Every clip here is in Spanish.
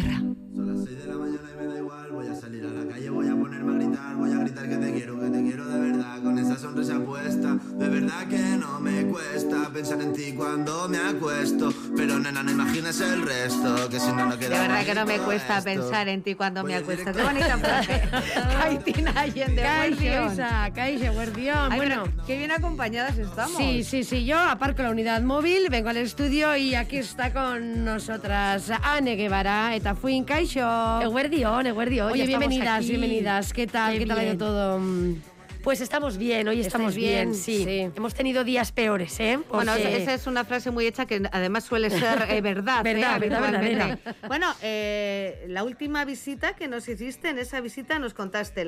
tierra. Son las 6 de la mañana y me da igual. Voy a salir a la calle, voy a ponerme a gritar. Voy a gritar que te quiero de verdad. Con esa sonrisa puesta. De verdad que no me cuesta pensar en ti cuando me acuesto. Pero nena, no imagines el resto, que si no, no queda. De verdad que no me cuesta pensar en ti cuando me acuesto. Qué bonita frase. Caitina Allende, Kaixo, Isa, Kaixo, guardión. Bueno, qué bien acompañadas estamos. Sí, yo aparco la unidad móvil, vengo al estudio y aquí está con nosotras Ane Guevara, eta Fuin Kaixo. Eguerdión. Oye, bienvenidas. ¿Qué tal? ¿Qué tal ha ido todo? Pues estamos bien, hoy estamos bien, sí. Hemos tenido días peores, ¿eh? Porque... Bueno, esa es una frase muy hecha que además suele ser verdad. verdadera. Bueno, la última visita que nos hiciste, en esa visita nos contaste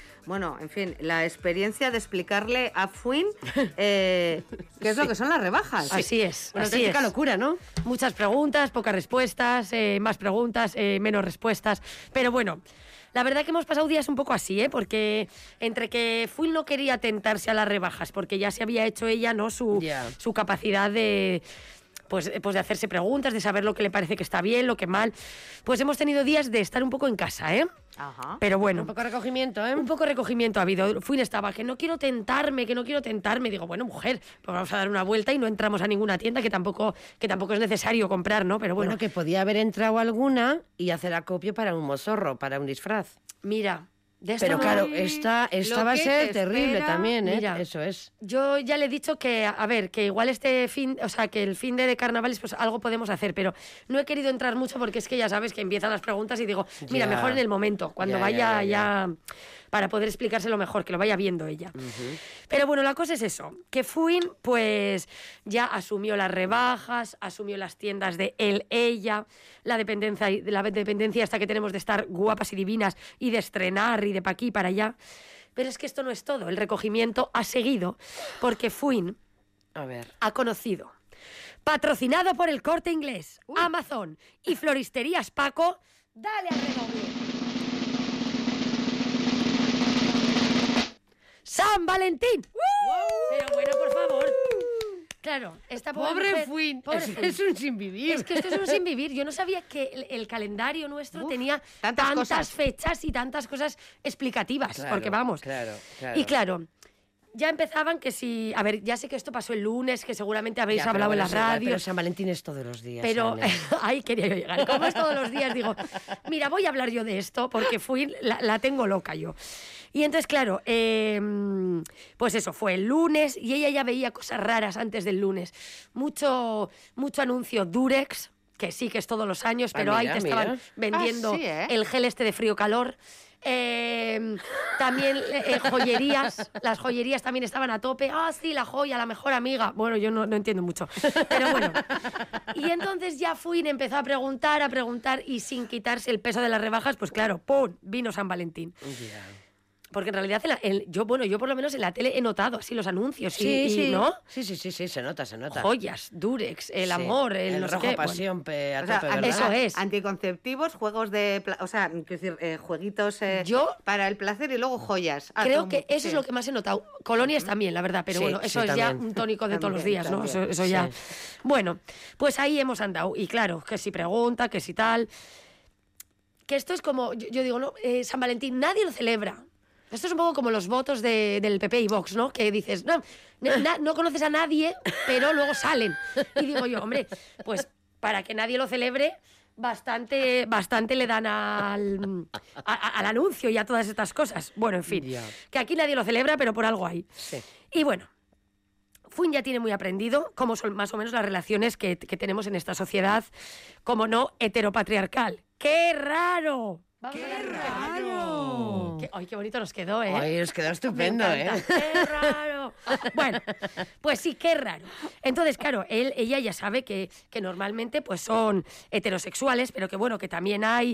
la experiencia de explicarle a Fuin qué es lo que son las rebajas. Así es. Una auténtica locura, ¿no? Muchas preguntas, pocas respuestas, más preguntas, menos respuestas. Pero bueno, la verdad que hemos pasado días un poco así, porque entre que Fuin no quería tentarse a las rebajas, porque ya se había hecho ella, ¿no? Su capacidad de... Pues de hacerse preguntas, de saber lo que le parece que está bien, lo que mal. Pues hemos tenido días de estar un poco en casa, ¿eh? Ajá. Pero bueno. Un poco de recogimiento, ¿eh? Un poco de recogimiento ha habido. Fuin estaba, que no quiero tentarme. Digo, bueno, mujer, pues vamos a dar una vuelta y no entramos a ninguna tienda, que tampoco es necesario comprar, ¿no? Pero bueno. Que podía haber entrado alguna y hacer acopio para un mozorro, para un disfraz. Mira... Pero claro, esta va a ser terrible también, ¿eh? Mira, eso es. Yo ya le he dicho que, a ver, que igual que el fin de carnavales, pues algo podemos hacer, pero no he querido entrar mucho porque es que ya sabes que empiezan las preguntas y digo, mira, mejor en el momento, cuando vaya ya, para poder explicárselo mejor, que lo vaya viendo ella. Uh-huh. Pero bueno, la cosa es eso, que Fuin, pues ya asumió las rebajas, asumió las tiendas de él, ella, la dependencia esta que tenemos de estar guapas y divinas y de estrenar y de pa' aquí y para allá. Pero es que esto no es todo. El recogimiento ha seguido porque Fuin ha conocido, patrocinado por el Corte Inglés, Amazon y Floristerías Paco, dale al redoble, ¡San Valentín! Pero bueno, por favor. Claro, esta pobre Fuin, es un sinvivir. Es que esto es un sinvivir. Yo no sabía que el calendario nuestro tenía tantas fechas y tantas cosas explicativas, claro, porque vamos. Claro. Y claro, ya empezaban que si... A ver, ya sé que esto pasó el lunes, que seguramente habéis hablado en la radio. Pero San Valentín es todos los días. Pero ahí quería yo llegar. Como es todos los días, digo, mira, voy a hablar yo de esto porque Fuin la tengo loca yo. Y entonces, claro, pues eso, fue el lunes y ella ya veía cosas raras antes del lunes. Mucho anuncio Durex, que sí que es todos los años, pero ahí te estaban vendiendo el gel este de frío-calor. También joyerías, las joyerías también estaban a tope. Sí, la joya, la mejor amiga. Bueno, yo no entiendo mucho, pero bueno. Y entonces ya Fuin empezó a preguntar y sin quitarse el peso de las rebajas, pues claro, ¡pum!, vino San Valentín. Porque en realidad yo por lo menos en la tele he notado así los anuncios. Sí. ¿No? Sí, se nota. Joyas, Durex, el amor, el no rojo sé qué. Pasión, a tope, ¿verdad? Eso es. Anticonceptivos, juegos de... jueguitos para el placer y luego joyas. Creo que eso es lo que más he notado. Colonias también, la verdad, pero bueno, eso es también. Ya un tónico de todos los días, ¿no? Eso ya... Bueno, pues ahí hemos andado. Y claro, que si pregunta, que si tal... Que esto es como... Yo digo, no, San Valentín nadie lo celebra. Esto es un poco como los votos del PP y Vox, ¿no? Que dices, no conoces a nadie, pero luego salen. Y digo yo, hombre, pues para que nadie lo celebre, bastante le dan al anuncio y a todas estas cosas. Bueno, en fin, que aquí nadie lo celebra, pero por algo hay. Sí. Y bueno, Fuin ya tiene muy aprendido cómo son más o menos las relaciones que tenemos en esta sociedad, como no heteropatriarcal. ¡Qué raro! ¡Qué raro! ¡Ay, qué bonito nos quedó, eh! ¡Ay, nos quedó estupendo, ¡Qué raro! Bueno, pues sí, qué raro. Entonces, claro, ella ya sabe que normalmente pues son heterosexuales, pero que bueno, que también hay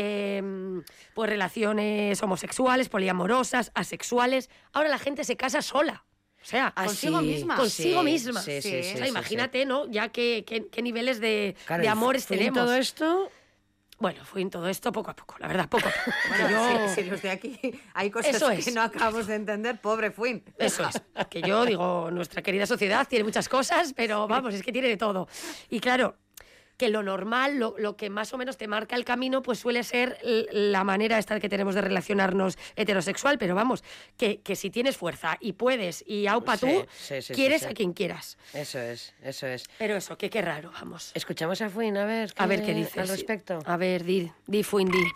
pues relaciones homosexuales, poliamorosas, asexuales. Ahora la gente se casa sola. O sea, consigo misma. Consigo misma. Sí, o sea, imagínate, ¿no? Ya qué niveles de amores tenemos. Todo esto... Bueno, fue en todo esto poco a poco, la verdad, poco a poco. Bueno, si los de aquí hay cosas que no acabamos de entender, pobre Fuin. Eso es, que yo digo, nuestra querida sociedad tiene muchas cosas, pero vamos, es que tiene de todo. Y claro, que lo normal, lo que más o menos te marca el camino, pues suele ser la manera esta que tenemos de relacionarnos heterosexual, pero vamos, que si tienes fuerza y puedes y aupa tú, quieres a quien quieras. Eso es. Pero eso, que qué raro, vamos. Escuchamos a Fuin, a ver qué dices al respecto. A ver, di Fuin, di.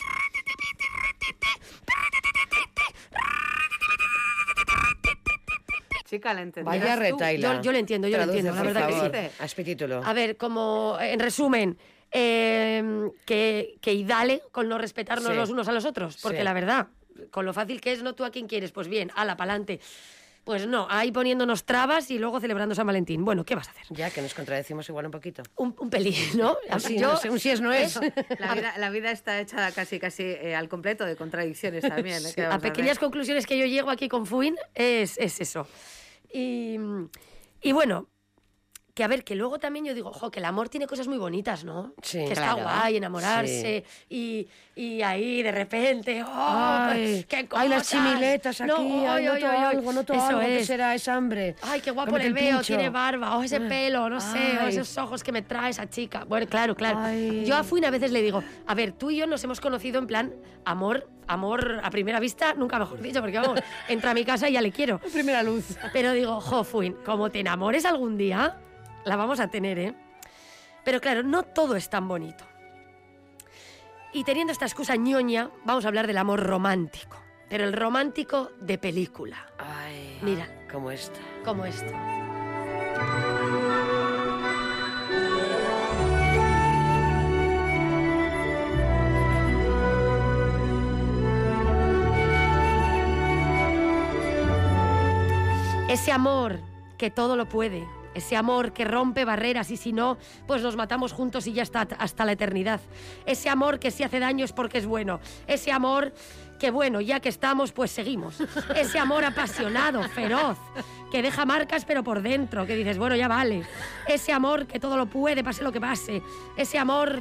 Chica, ¿la entendías Vaya tú? retaila. Yo lo entiendo, Traduce, la verdad por que favor. sí. Haz título. A ver, como en resumen, que y dale con no respetarnos los unos a los otros, porque la verdad, con lo fácil que es, no tú a quien quieres, pues bien, ala, pa'lante. Pues no, ahí poniéndonos trabas y luego celebrando San Valentín. Bueno, ¿qué vas a hacer? Ya, que nos contradecimos igual un poquito. Un pelín, ¿no? Sí, no sé, un sí es no es. La vida está hecha casi al completo de contradicciones también. ¿Eh? A pequeñas conclusiones que yo llego aquí con Fuin es eso. Y bueno, que a ver, que luego también yo digo, ojo, que el amor tiene cosas muy bonitas, ¿no? Sí, que claro. está guay enamorarse y ahí de repente, ay, qué cosas. Hay las chimiletas aquí, noto algo, ¿qué será? Es hambre. Ay, qué guapo Cómete le el veo, pincho. tiene barba, ese pelo, no sé, o esos ojos que me trae esa chica. Bueno, claro. Ay. Yo a Fuin a veces le digo, a ver, tú y yo nos hemos conocido en plan amor a primera vista, nunca mejor dicho, porque vamos, entra a mi casa y ya le quiero. Primera luz. Pero digo, Fuin, como te enamores algún día, la vamos a tener, ¿eh? Pero claro, no todo es tan bonito. Y teniendo esta excusa ñoña, vamos a hablar del amor romántico. Pero el romántico de película. Ay, mira. Como esta. Como esto. Ese amor que todo lo puede. Ese amor que rompe barreras y si no, pues nos matamos juntos y ya está hasta la eternidad. Ese amor que si hace daño es porque es bueno. Ese amor que bueno, ya que estamos, pues seguimos. Ese amor apasionado, feroz, que deja marcas pero por dentro, que dices, bueno, ya vale. Ese amor que todo lo puede, pase lo que pase. Ese amor...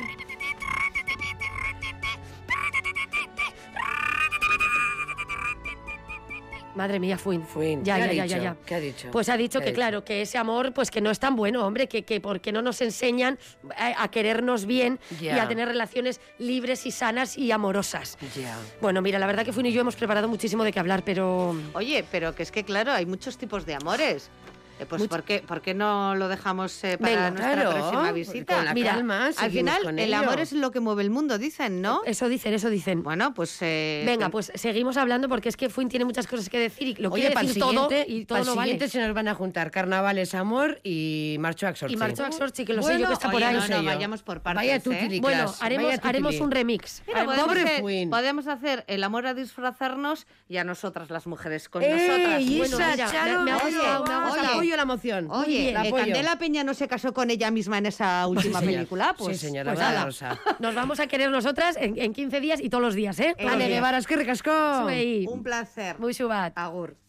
Madre mía, Fuin. Ya. ¿Qué ha dicho? Pues ha dicho ¿Qué que, ha dicho? claro, que ese amor, pues que no es tan bueno, hombre, que porque no nos enseñan a querernos bien Ya. y a tener relaciones libres y sanas y amorosas. Ya. Bueno, mira, la verdad que Fuin y yo hemos preparado muchísimo de qué hablar, pero... Oye, pero que es que, claro, hay muchos tipos de amores. Pues ¿por qué no lo dejamos para Venga, nuestra claro, próxima visita? con la Mira, calma, Al seguimos final, con el ello. amor es lo que mueve el mundo, dicen, ¿no? Eso dicen. Bueno, pues... Venga, pues seguimos hablando porque es que Fuin tiene muchas cosas que decir y lo Oye, quiere para el decir todo siguiente, y todo para el no vale. siguiente se nos van a juntar carnavales, amor y marcho a Exorchi. Y Marcho a Exorchi, que lo sé yo que está por oye, ahí. no, sé yo. vayamos por partes, Vaya ¿eh? tutili Bueno, class, haremos vaya tutili. un remix. Mira, Pobre Fuin. podemos hacer el amor a disfrazarnos y a nosotras las mujeres con ¡Ey, nosotras. Bueno, Isa, mira, Charo! me ha Oye, gustado, me ha gustado. oye. Apoyo la moción. Oye, La apoyo. Candela Peña no se casó con ella misma en esa última Sí, señor. película. Pues, Sí, señora, pues vaya ala. rosa. Nos vamos a querer nosotras en 15 días y todos los días, ¿eh? Todos los Ane días. Guevara, es que ricasco. Zuei. Un placer. Muy subat. Agur.